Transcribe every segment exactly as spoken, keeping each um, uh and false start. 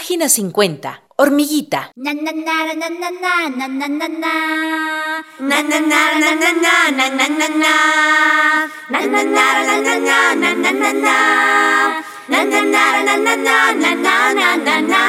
Página cincuenta. Hormiguita. Na na na na na na na na na na. Na na na na na na na na na na. Na na na na na na na na na na. Na na na na na na na na na na.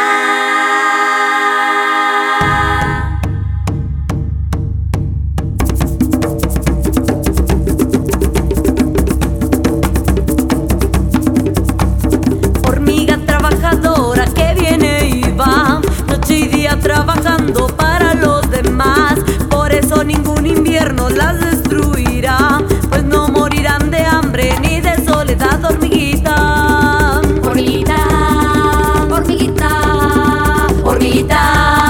Hormiga trabajadora que viene y va, noche y día trabajando para los demás. Por eso ningún invierno las destruirá, pues no morirán de hambre ni de soledad. Hormiguita, Hormiguita, hormiguita, hormiguita.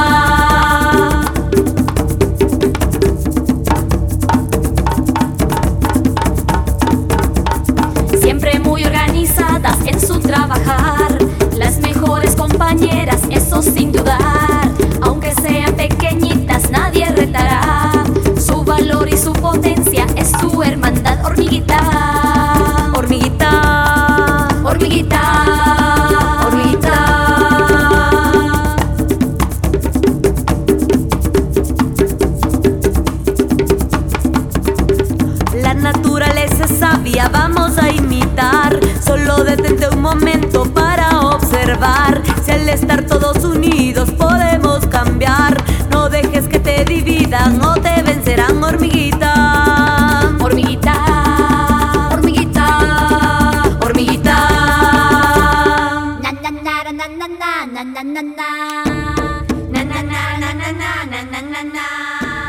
siempre muy organizadas en su trabajar, las mejores compañeras, eso sin dudar. Aunque sean pequeñitas, nadie retará. Su valor y su potencia es su hermandad. Hormiguita, Hormiguita, hormiguita, hormiguita. La naturaleza es sabia, vamos a imitar. Solo detente un momento para observar. Si al estar todos unidos podemos cambiar, no dejes que te dividan o te vencerán. Hormiguita, hormiguita, hormiguita, hormiguita. na na na na na na na na na na. Na na na na na na na na na.